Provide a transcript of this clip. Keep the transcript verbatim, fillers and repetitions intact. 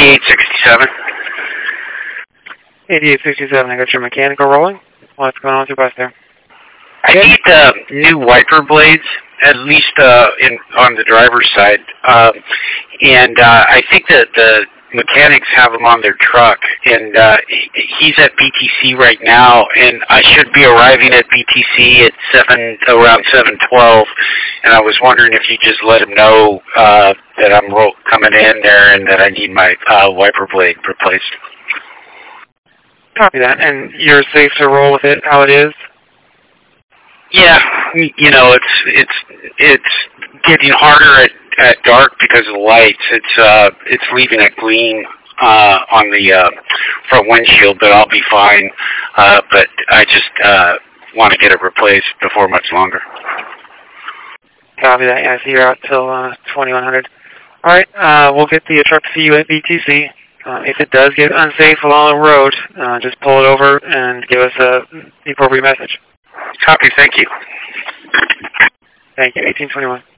eighty-eight sixty-seven. eighty-eight sixty-seven, I got your mechanical rolling. What's going on with your bus there? I need uh, new wiper blades, at least uh, in on the driver's side. Um, and uh, I think that the mechanics have them on their truck. And uh, he's at B T C right now, and I should be arriving at B T C at seven around seven twelve. And I was wondering if you just let him know uh, that I'm ro- coming in there and that I need my uh, wiper blade replaced. Copy that. And you're safe to roll with it how it is? Yeah, you know, it's it's it's getting harder at, at dark because of the lights. It's uh it's leaving a gleam uh on the uh front windshield, but I'll be fine. Uh but I just uh want to get it replaced before much longer. Copy that. Yeah, I see you're out till uh twenty-one hundred. All right, uh we'll get the truck to see you at B T C. Uh, if it does get unsafe along the road, uh, just pull it over and give us a, the appropriate message. Copy, thank you. Thank you, eighteen twenty-one.